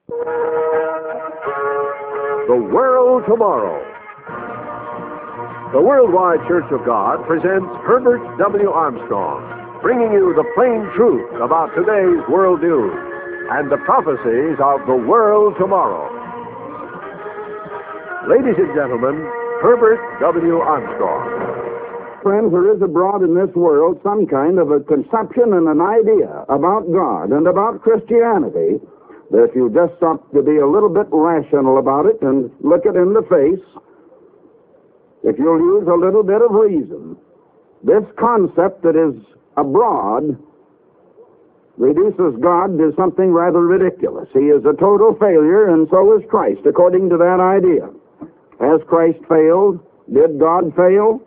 The World Tomorrow. The Worldwide Church of God presents Herbert W. Armstrong, bringing you the plain truth about today's world news and the prophecies of the world tomorrow. Ladies and gentlemen, Herbert W. Armstrong. Friends, there is abroad in this world some kind of a conception and an idea about God and about Christianity that if you just stop to be a little bit rational about it and look it in the face, if you'll use a little bit of reason, this concept that is abroad reduces God to something rather ridiculous. He is a total failure, and so is Christ, according to that idea. Has Christ failed? Did God fail?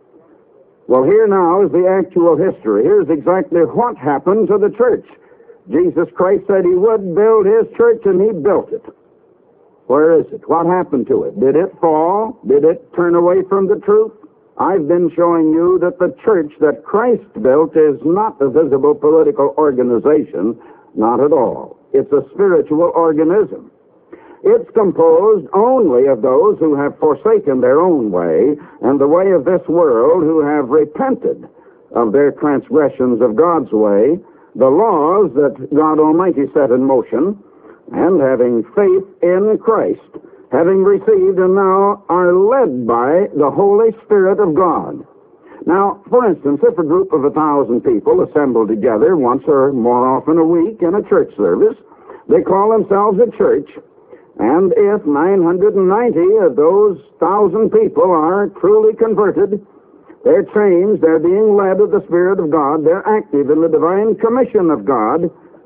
Well, here now is the actual history. Here's exactly what happened to the church. Jesus Christ said he would build his church, and he built it. Where is it? What happened to it? Did it fall? Did it turn away from the truth? I've been showing you that the church that Christ built is not a visible political organization. Not at all. It's a spiritual organism. It's composed only of those who have forsaken their own way and the way of this world, who have repented of their transgressions of God's way, the laws that God Almighty set in motion, and having faith in Christ, having received and now are led by the Holy Spirit of God. Now, for instance, if a group of 1,000 people assemble together once or more often a week in a church service, they call themselves a church. And if 990 of those 1,000 people are truly converted, they're changed, they're being led of the Spirit of God, they're active in the divine commission of God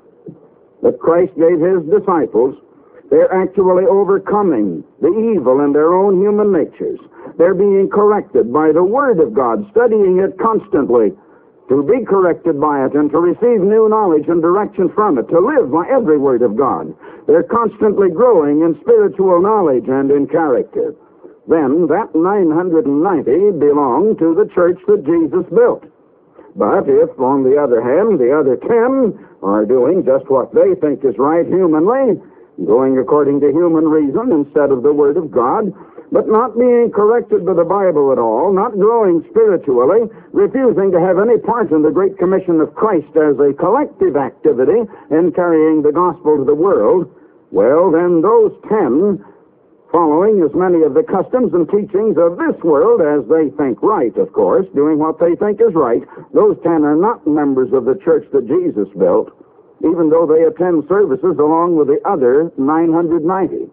that Christ gave his disciples, they're actually overcoming the evil in their own human natures. They're being corrected by the Word of God, studying it constantly, to be corrected by it and to receive new knowledge and direction from it, to live by every word of God. They're constantly growing in spiritual knowledge and in character. Then that 990 belong to the church that Jesus built. But if, on the other hand, the other 10 are doing just what they think is right humanly, going according to human reason instead of the Word of God, but not being corrected by the Bible at all, not growing spiritually, refusing to have any part in the Great Commission of Christ as a collective activity in carrying the gospel to the world, well, then those 10, following as many of the customs and teachings of this world as they think right, of course, doing what they think is right, those 10 are not members of the church that Jesus built, even though they attend services along with the other 990.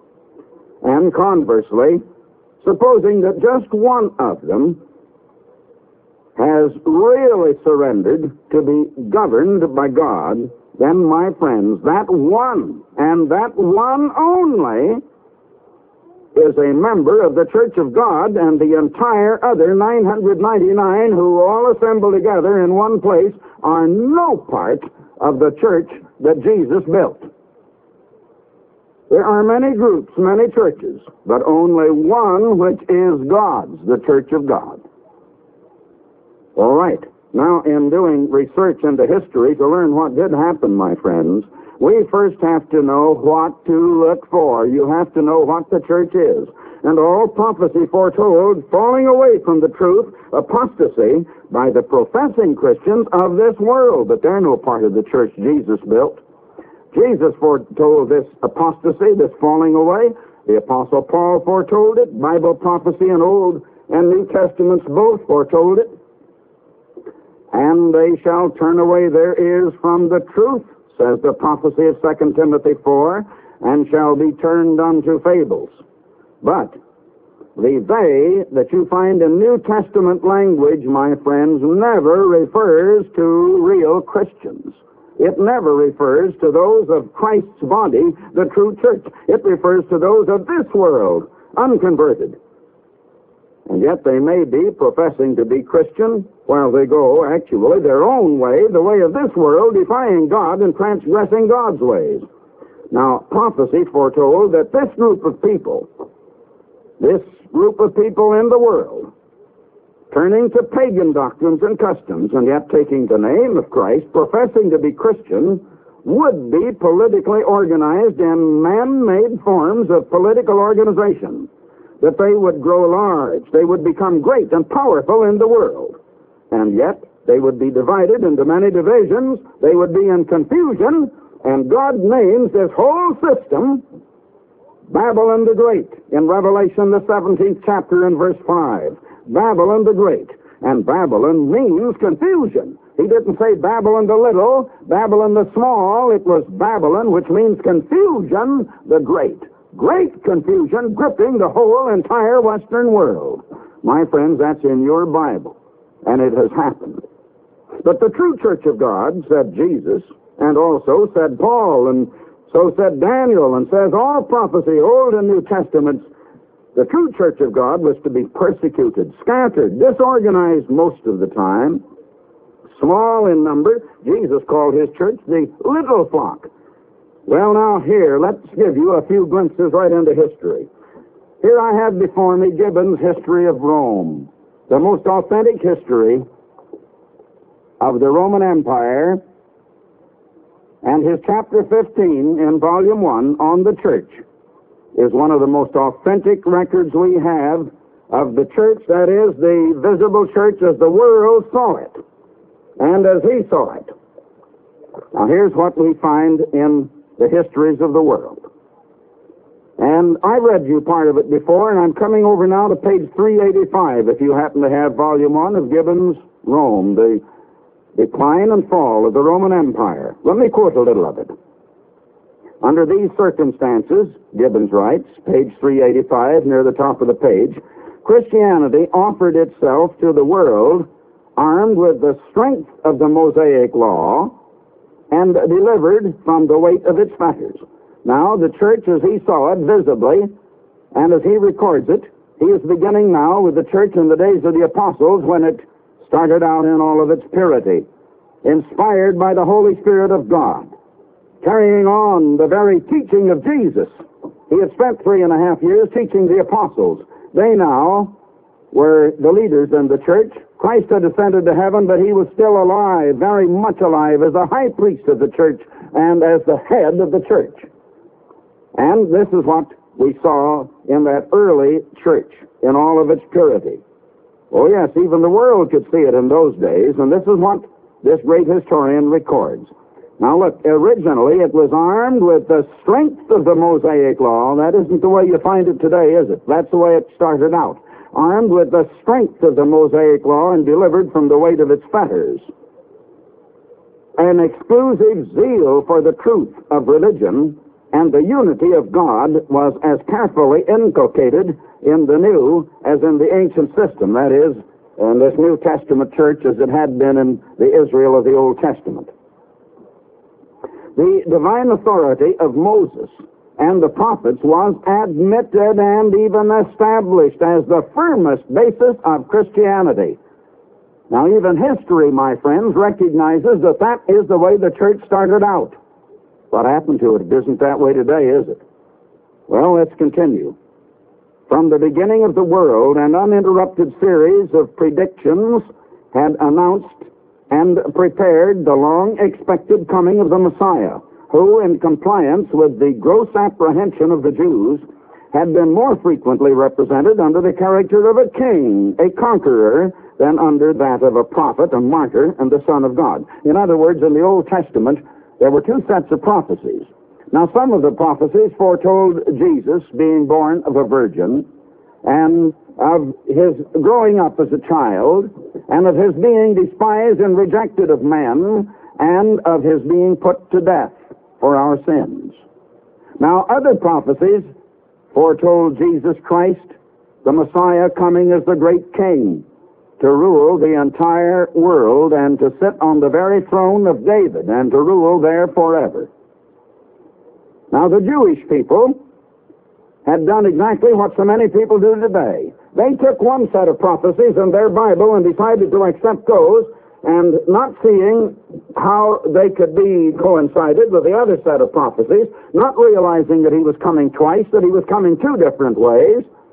And conversely, supposing that just one of them has really surrendered to be governed by God, then, my friends, that one, and that one only, is a member of the Church of God, and the entire other 999 who all assemble together in one place are no part of the church that Jesus built. There are many groups, many churches, but only one which is God's, the Church of God. All right. Now, in doing research into history to learn what did happen, my friends, we first have to know what to look for. You have to know what the church is. And all prophecy foretold falling away from the truth, apostasy, by the professing Christians of this world. But they're no part of the church Jesus built. Jesus foretold this apostasy, this falling away. The Apostle Paul foretold it. Bible prophecy in Old and New Testaments both foretold it. And they shall turn away their ears from the truth, says the prophecy of 2 Timothy 4, and shall be turned unto fables. But the they that you find in New Testament language, my friends, never refers to real Christians. It never refers to those of Christ's body, the true church. It refers to those of this world, unconverted. And yet they may be professing to be Christian while they go, actually, their own way, the way of this world, defying God and transgressing God's ways. Now, prophecy foretold that this group of people in the world, turning to pagan doctrines and customs, and yet taking the name of Christ, professing to be Christian, would be politically organized in man-made forms of political organization, that they would grow large, they would become great and powerful in the world. And yet, they would be divided into many divisions, they would be in confusion, and God names this whole system Babylon the Great in Revelation, the 17th chapter and verse 5. Babylon the Great. And Babylon means confusion. He didn't say Babylon the Little, Babylon the Small. It was Babylon, which means confusion the Great. Great confusion gripping the whole entire Western world. My friends, that's in your Bible, and it has happened. But the true church of God, said Jesus, and also said Paul, and so said Daniel, and says all prophecy, Old and New Testaments, the true church of God was to be persecuted, scattered, disorganized most of the time, small in number. Jesus called his church the little flock. Well, now here, let's give you a few glimpses right into history. Here I have before me Gibbon's History of Rome, the most authentic history of the Roman Empire, and his chapter 15 in volume 1 on the church is one of the most authentic records we have of the church, that is, the visible church as the world saw it and as he saw it. Now here's what we find in the histories of the world. And I read you part of it before, and I'm coming over now to page 385 if you happen to have volume 1 of Gibbon's Rome, the decline and fall of the Roman Empire. Let me quote a little of it. Under these circumstances, Gibbons writes, page 385, near the top of the page, Christianity offered itself to the world armed with the strength of the Mosaic law and delivered from the weight of its fetters. Now, the church, as he saw it visibly, and as he records it, he is beginning now with the church in the days of the apostles when it started out in all of its purity, inspired by the Holy Spirit of God, carrying on the very teaching of Jesus. He had spent 3.5 years teaching the apostles. They now were the leaders in the church. Christ had ascended to heaven, but he was still alive, very much alive, as the high priest of the church and as the head of the church. And this is what we saw in that early church, in all of its purity. Oh yes, even the world could see it in those days, and this is what this great historian records. Now look, originally it was armed with the strength of the Mosaic law. That isn't the way you find it today, is it? That's the way it started out. Armed with the strength of the Mosaic law and delivered from the weight of its fetters. An exclusive zeal for the truth of religion and the unity of God was as carefully inculcated in the new as in the ancient system, that is, in this New Testament church as it had been in the Israel of the Old Testament. The divine authority of Moses and the prophets was admitted and even established as the firmest basis of Christianity. Now, even history, my friends, recognizes that that is the way the church started out. What happened to it? It isn't that way today, is it? Well, let's continue. From the beginning of the world, an uninterrupted series of predictions had announced and prepared the long-expected coming of the Messiah, who, in compliance with the gross apprehension of the Jews, had been more frequently represented under the character of a king, a conqueror, than under that of a prophet, a martyr, and the Son of God. In other words, in the Old Testament, there were two sets of prophecies. Now, some of the prophecies foretold Jesus being born of a virgin, and of his growing up as a child, and of his being despised and rejected of men, and of his being put to death for our sins. Now, other prophecies foretold Jesus Christ, the Messiah, coming as the great king to rule the entire world and to sit on the very throne of David and to rule there forever. Now, the Jewish people had done exactly what so many people do today. They took one set of prophecies in their Bible and decided to accept those, and not seeing how they could be coincided with the other set of prophecies, not realizing that he was coming twice, that he was coming two different ways,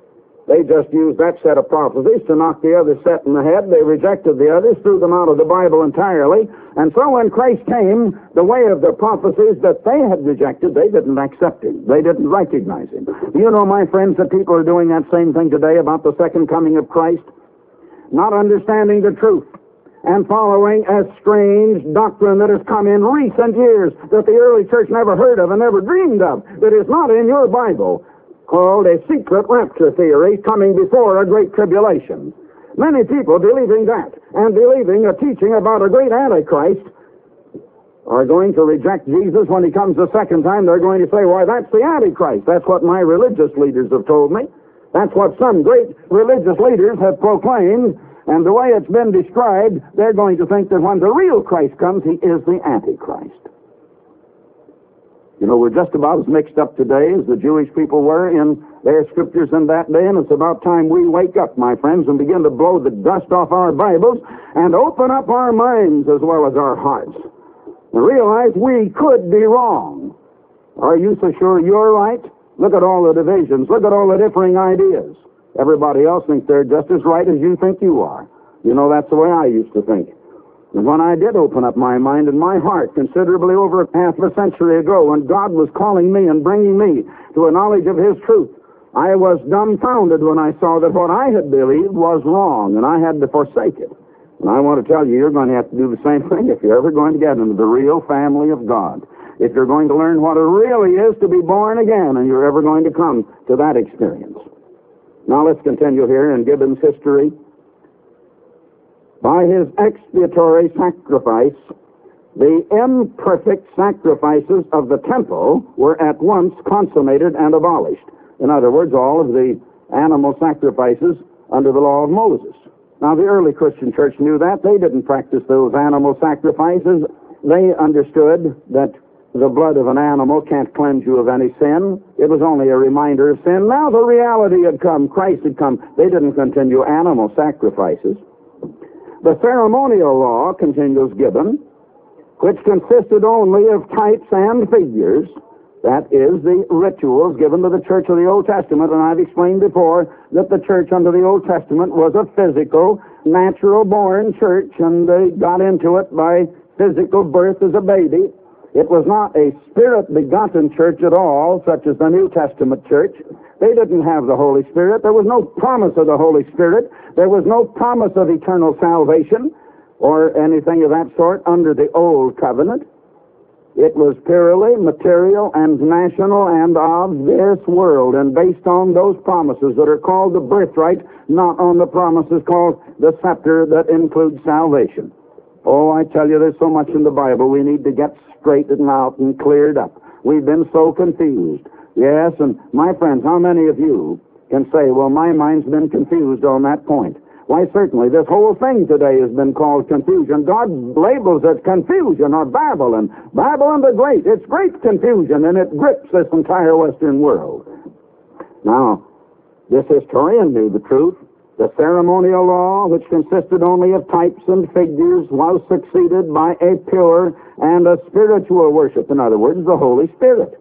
They just used that set of prophecies to knock the other set in the head. They rejected the others, threw them out of the Bible entirely. And so when Christ came, the way of the prophecies that they had rejected, they didn't accept him. They didn't recognize him. Do you know, my friends, that people are doing that same thing today about the second coming of Christ? Not understanding the truth and following a strange doctrine that has come in recent years that the early church never heard of and never dreamed of, that is not in your Bible, called a secret rapture theory coming before a great tribulation. Many people believing that and believing a teaching about a great Antichrist are going to reject Jesus when he comes the second time. They're going to say, why, that's the Antichrist. That's what my religious leaders have told me. That's what some great religious leaders have proclaimed. And the way it's been described, they're going to think that when the real Christ comes, he is the Antichrist. You know, we're just about as mixed up today as the Jewish people were in their scriptures in that day, and it's about time we wake up, my friends, and begin to blow the dust off our Bibles and open up our minds as well as our hearts and realize we could be wrong. Are you so sure you're right? Look at all the divisions. Look at all the differing ideas. Everybody else thinks they're just as right as you think you are. You know, that's the way I used to think. And when I did open up my mind and my heart considerably over half a century ago, when God was calling me and bringing me to a knowledge of his truth, I was dumbfounded when I saw that what I had believed was wrong, and I had to forsake it. And I want to tell you, you're going to have to do the same thing if you're ever going to get into the real family of God. If you're going to learn what it really is to be born again, and you're ever going to come to that experience. Now let's continue here in Gibbon's history. By his expiatory sacrifice, the imperfect sacrifices of the temple were at once consummated and abolished. In other words, all of the animal sacrifices under the law of Moses. Now, the early Christian church knew that. They didn't practice those animal sacrifices. They understood that the blood of an animal can't cleanse you of any sin. It was only a reminder of sin. Now the reality had come. Christ had come. They didn't continue animal sacrifices. The ceremonial law, continues Gibbon, which consisted only of types and figures, that is, the rituals given to the church of the Old Testament, and I've explained before that the church under the Old Testament was a physical, natural-born church, and they got into it by physical birth as a baby. It was not a spirit-begotten church at all, such as the New Testament church. They didn't have the Holy Spirit. There was no promise of the Holy Spirit. There was no promise of eternal salvation or anything of that sort under the Old Covenant. It was purely material and national and of this world, and based on those promises that are called the birthright, not on the promises called the scepter that includes salvation. Oh, I tell you, there's so much in the Bible we need to get straightened out and cleared up. We've been so confused. Yes, and my friends, how many of you can say, well, my mind's been confused on that point? Why, certainly, this whole thing today has been called confusion. God labels it confusion or Babylon. Babylon the Great. It's great confusion, and it grips this entire Western world. Now, this historian knew the truth. The ceremonial law, which consisted only of types and figures, was succeeded by a pure and a spiritual worship. In other words, the Holy Spirit.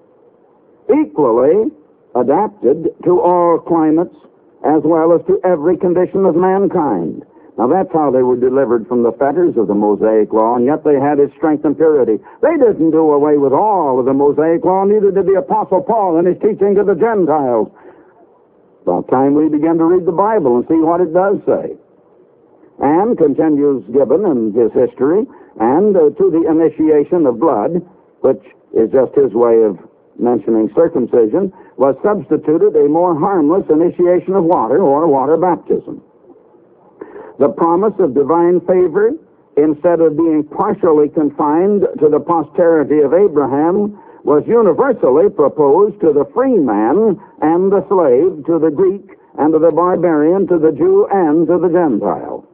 Equally adapted to all climates as well as to every condition of mankind. Now that's how they were delivered from the fetters of the Mosaic law, and yet they had its strength and purity. They didn't do away with all of the Mosaic law, neither did the Apostle Paul in his teaching to the Gentiles. About time we begin to read the Bible and see what it does say. And, continues Gibbon in his history, and to the initiation of blood, which is just his way of mentioning circumcision, was substituted a more harmless initiation of water, or water baptism. The promise of divine favor, instead of being partially confined to the posterity of Abraham, was universally proposed to the free man and the slave, to the Greek and to the barbarian, to the Jew and to the Gentile.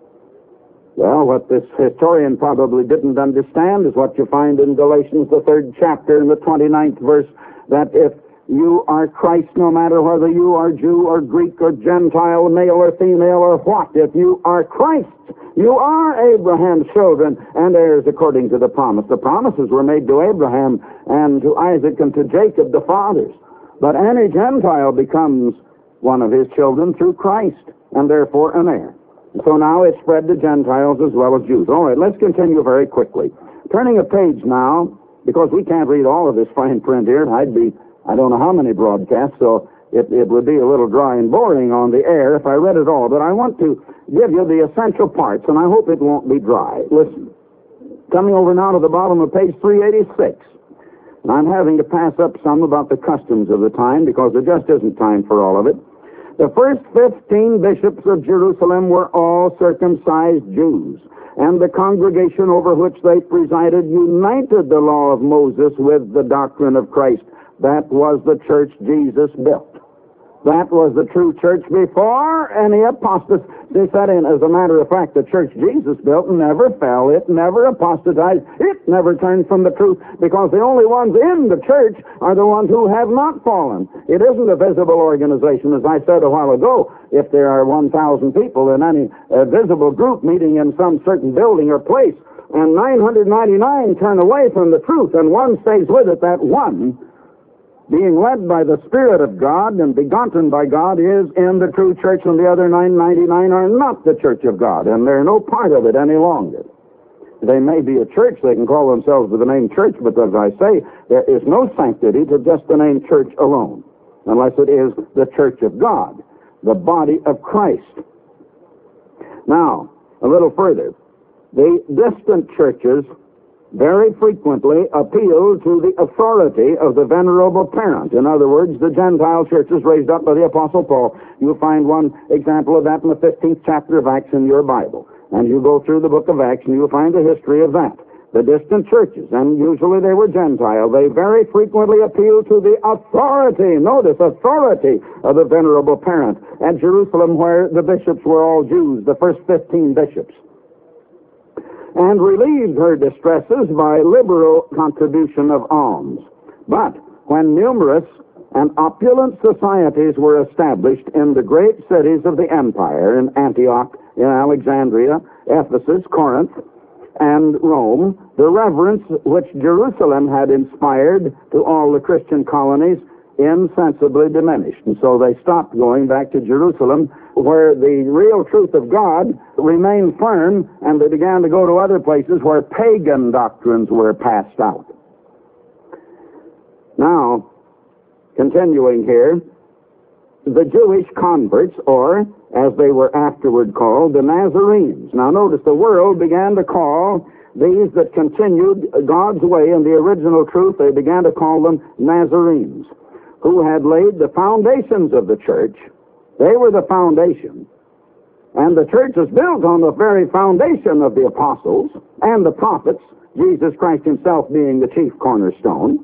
Well, what this historian probably didn't understand is what you find in Galatians, the 3rd chapter, in the 29th verse, that if you are Christ, no matter whether you are Jew or Greek or Gentile, male or female or what, if you are Christ, you are Abraham's children and heirs according to the promise. The promises were made to Abraham and to Isaac and to Jacob, the fathers. But any Gentile becomes one of his children through Christ, and therefore an heir. So now it's spread to Gentiles as well as Jews. All right, let's continue very quickly. Turning a page now, because we can't read all of this fine print here. I'd be, I don't know how many broadcasts, so it would be a little dry and boring on the air if I read it all. But I want to give you the essential parts, and I hope it won't be dry. Listen. Coming over now to the bottom of page 386. And I'm having to pass up some about the customs of the time because there just isn't time for all of it. The first 15 bishops of Jerusalem were all circumcised Jews, and the congregation over which they presided united the law of Moses with the doctrine of Christ. That was the church Jesus built. That was the true church before any apostasy set in. As a matter of fact, the church Jesus built never fell. It never apostatized. It never turned from the truth, because the only ones in the church are the ones who have not fallen. It isn't a visible organization, as I said a while ago. If there are 1,000 people in any visible group meeting in some certain building or place, and 999 turn away from the truth, and one stays with it, that one, being led by the Spirit of God and begotten by God, is in the true church, and the other 999 are not the church of God, and they're no part of it any longer. They may be a church, they can call themselves with the name church, but as I say, there is no sanctity to just the name church alone, unless it is the church of God, the body of Christ. Now, a little further, the distant churches very frequently appeal to the authority of the venerable parent. In other words, the Gentile churches raised up by the Apostle Paul. You'll find one example of that in the 15th chapter of Acts in your Bible. And you go through the book of Acts and you'll find the history of that. The distant churches, and usually they were Gentile, they very frequently appeal to the authority, notice, authority of the venerable parent. At Jerusalem, where the bishops were all Jews, the first 15 bishops, and relieved her distresses by liberal contribution of alms. But when numerous and opulent societies were established in the great cities of the empire, in Antioch, in Alexandria, Ephesus, Corinth, and Rome, the reverence which Jerusalem had inspired to all the Christian colonies insensibly diminished. And so they stopped going back to Jerusalem, where the real truth of God remained firm, and they began to go to other places where pagan doctrines were passed out. Now, continuing here, the Jewish converts, or as they were afterward called, the Nazarenes. Now notice, the world began to call these that continued God's way in the original truth, they began to call them Nazarenes, who had laid the foundations of the church. They were the foundation. And the church is built on the very foundation of the apostles and the prophets, Jesus Christ himself being the chief cornerstone.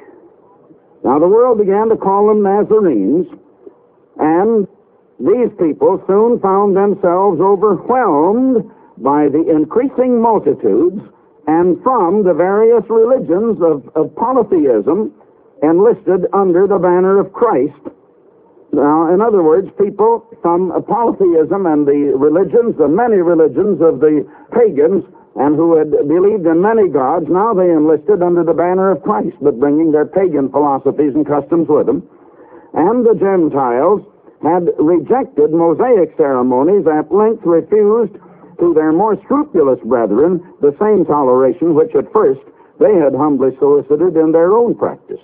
Now the world began to call them Nazarenes, and these people soon found themselves overwhelmed by the increasing multitudes, and from the various religions of polytheism enlisted under the banner of Christ. Now, in other words, people from polytheism and the religions, the many religions of the pagans, and who had believed in many gods, now they enlisted under the banner of Christ, but bringing their pagan philosophies and customs with them. And the Gentiles had rejected Mosaic ceremonies, at length refused to their more scrupulous brethren the same toleration which at first they had humbly solicited in their own practice.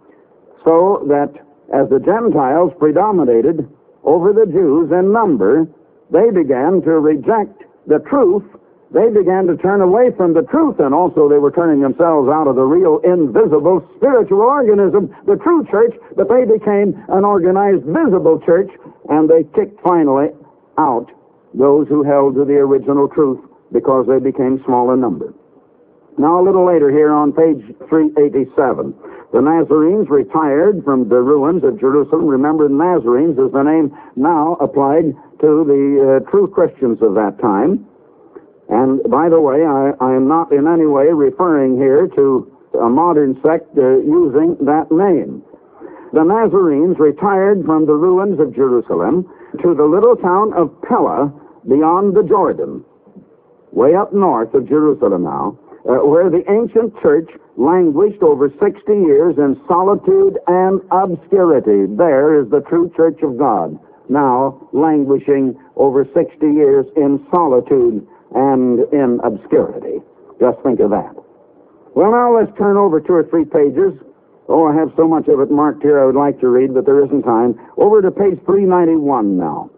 So that as the Gentiles predominated over the Jews in number, they began to reject the truth. They began to turn away from the truth, and also they were turning themselves out of the real, invisible, spiritual organism, the true church, but they became an organized, visible church, and they kicked finally out those who held to the original truth because they became small in number. Now, a little later here on page 387, the Nazarenes retired from the ruins of Jerusalem. Remember, Nazarenes is the name now applied to the true Christians of that time. And by the way, I am not in any way referring here to a modern sect using that name. The Nazarenes retired from the ruins of Jerusalem to the little town of Pella beyond the Jordan, way up north of Jerusalem now, where the ancient church languished over 60 years in solitude and obscurity. There is the true church of God, now languishing over 60 years in solitude and in obscurity. Just think of that. Well, now let's turn over 2 or 3 pages. Oh, I have so much of it marked here I would like to read, but there isn't time. Over to page 391 now.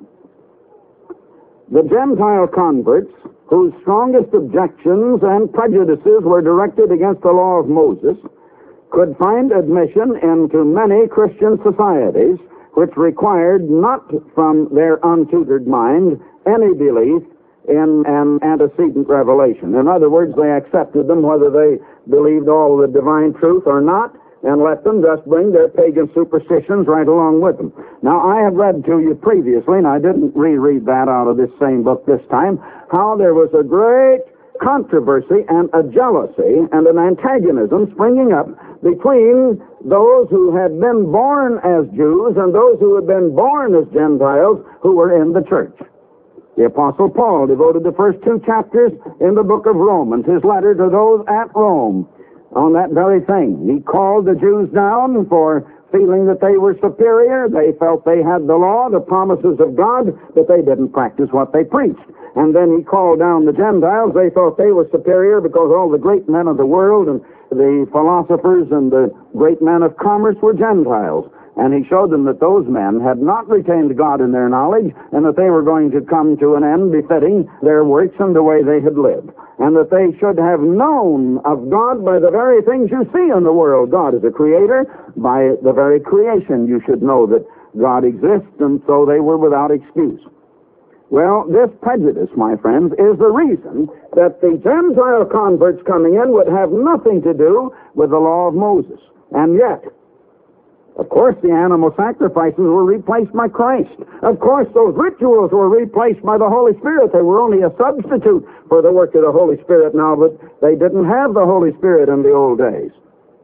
The Gentile converts, whose strongest objections and prejudices were directed against the law of Moses, could find admission into many Christian societies which required not from their untutored mind any belief in an antecedent revelation. In other words, they accepted them whether they believed all the divine truth or not, and let them just bring their pagan superstitions right along with them. Now, I have read to you previously, and I didn't reread that out of this same book this time, how there was a great controversy and a jealousy and an antagonism springing up between those who had been born as Jews and those who had been born as Gentiles who were in the church. The Apostle Paul devoted the first 2 chapters in the book of Romans, his letter to those at Rome, on that very thing. He called the Jews down for feeling that they were superior. They felt they had the law, the promises of God, but they didn't practice what they preached. And then he called down the Gentiles. They thought they were superior because all the great men of the world and the philosophers and the great men of commerce were Gentiles. And he showed them that those men had not retained God in their knowledge, and that they were going to come to an end befitting their works and the way they had lived. And that they should have known of God by the very things you see in the world. God is a creator. By the very creation you should know that God exists, and so they were without excuse. Well, this prejudice, my friends, is the reason that the Gentile converts coming in would have nothing to do with the law of Moses. And yet, of course, the animal sacrifices were replaced by Christ. Of course, those rituals were replaced by the Holy Spirit. They were only a substitute for the work of the Holy Spirit now, but they didn't have the Holy Spirit in the old days.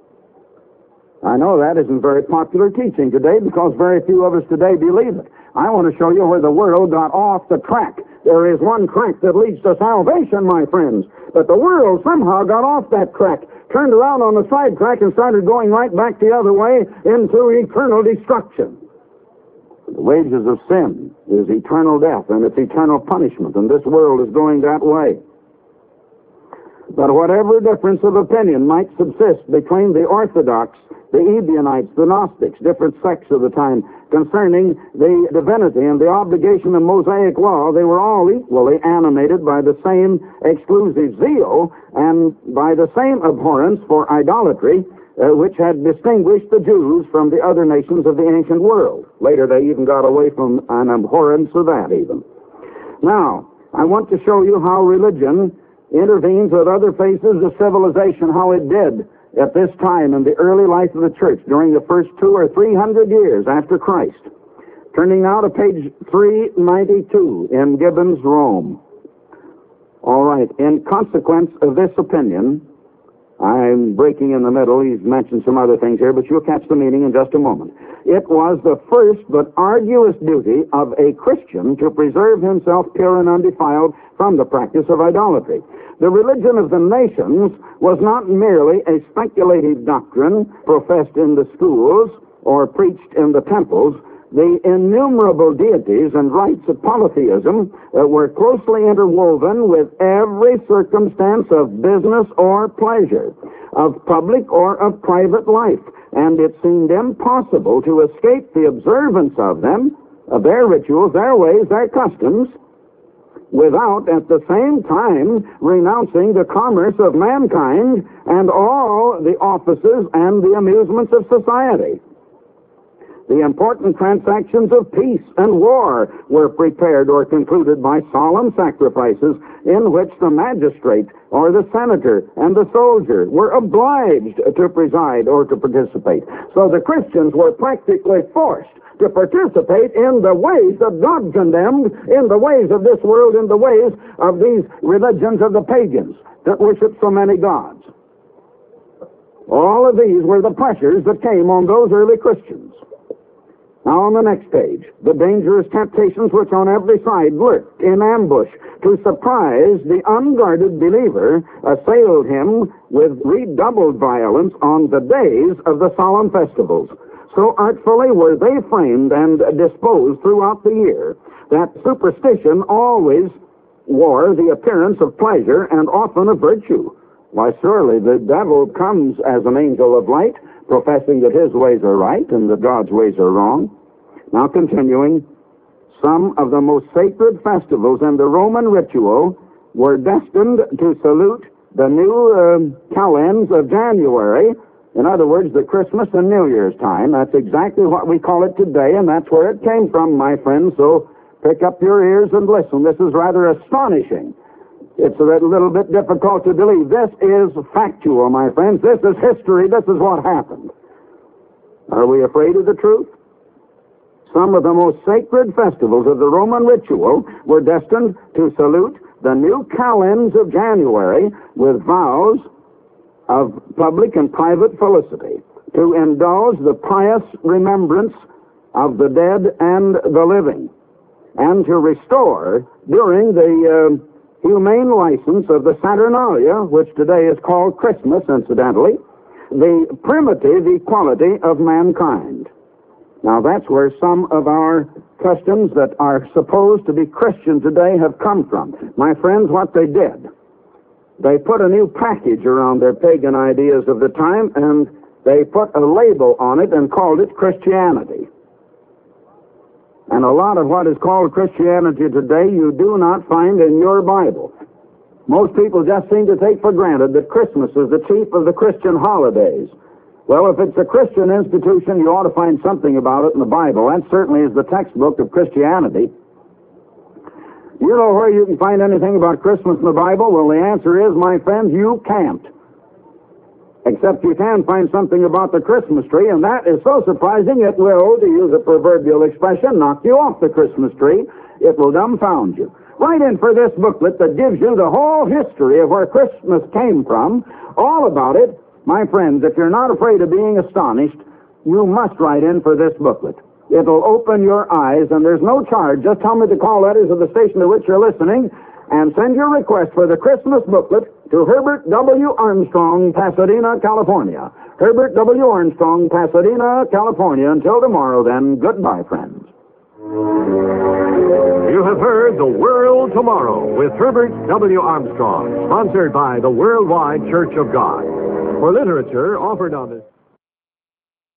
I know that isn't very popular teaching today because very few of us today believe it. I want to show you where the world got off the track. There is one track that leads to salvation, my friends, but the world somehow got off that track, turned around on the side track and started going right back the other way into eternal destruction. The wages of sin is eternal death, and it's eternal punishment, and this world is going that way. But whatever difference of opinion might subsist between the Orthodox, the Ebionites, the Gnostics, different sects of the time, concerning the divinity and the obligation of Mosaic law, they were all equally animated by the same exclusive zeal and by the same abhorrence for idolatry, which had distinguished the Jews from the other nations of the ancient world. Later they even got away from an abhorrence of that even. Now, I want to show you how religion intervenes with other phases of civilization, how it did at this time in the early life of the church during the first 200 or 300 years after Christ. Turning now to page 392 in Gibbon's Rome. All right, in consequence of this opinion, I'm breaking in the middle. He's mentioned some other things here, but you'll catch the meaning in just a moment. It was the first but arduous duty of a Christian to preserve himself pure and undefiled from the practice of idolatry. The religion of the nations was not merely a speculative doctrine professed in the schools or preached in the temples. The innumerable deities and rites of polytheism were closely interwoven with every circumstance of business or pleasure, of public or of private life, and it seemed impossible to escape the observance of them, of their rituals, their ways, their customs, without at the same time renouncing the commerce of mankind and all the offices and the amusements of society. The important transactions of peace and war were prepared or concluded by solemn sacrifices in which the magistrate or the senator and the soldier were obliged to preside or to participate. So the Christians were practically forced to participate in the ways that God condemned, in the ways of this world, in the ways of these religions of the pagans that worship so many gods. All of these were the pressures that came on those early Christians. Now, on the next page, the dangerous temptations which on every side lurked in ambush to surprise the unguarded believer assailed him with redoubled violence on the days of the solemn festivals. So artfully were they framed and disposed throughout the year that superstition always wore the appearance of pleasure and often of virtue. Why, surely the devil comes as an angel of light, professing that his ways are right and that God's ways are wrong. Now continuing, some of the most sacred festivals in the Roman ritual were destined to salute the new calends of January. In other words, the Christmas and New Year's time. That's exactly what we call it today, and that's where it came from, my friends. So pick up your ears and listen. This is rather astonishing. It's a little bit difficult to believe. This is factual, my friends. This is history. This is what happened. Are we afraid of the truth? Some of the most sacred festivals of the Roman ritual were destined to salute the new calends of January with vows of public and private felicity, to indulge the pious remembrance of the dead and the living, and to restore, during the humane license of the Saturnalia, which today is called Christmas, incidentally, the primitive equality of mankind. Now, that's where some of our customs that are supposed to be Christian today have come from. My friends, what they did, they put a new package around their pagan ideas of the time, and they put a label on it and called it Christianity. And a lot of what is called Christianity today you do not find in your Bible. Most people just seem to take for granted that Christmas is the chief of the Christian holidays. Well, if it's a Christian institution, you ought to find something about it in the Bible. That certainly is the textbook of Christianity. You know where you can find anything about Christmas in the Bible? Well, the answer is, my friends, you can't. Except you can find something about the Christmas tree, and that is so surprising it will, to use a proverbial expression, knock you off the Christmas tree. It will dumbfound you. Write in for this booklet that gives you the whole history of where Christmas came from, all about it. My friends, if you're not afraid of being astonished, you must write in for this booklet. It'll open your eyes, and there's no charge. Just tell me the call letters of the station to which you're listening, and send your request for the Christmas booklet to Herbert W. Armstrong, Pasadena, California. Herbert W. Armstrong, Pasadena, California. Until tomorrow, then, goodbye, friends. You have heard The World Tomorrow with Herbert W. Armstrong, sponsored by the Worldwide Church of God. For literature offered on this...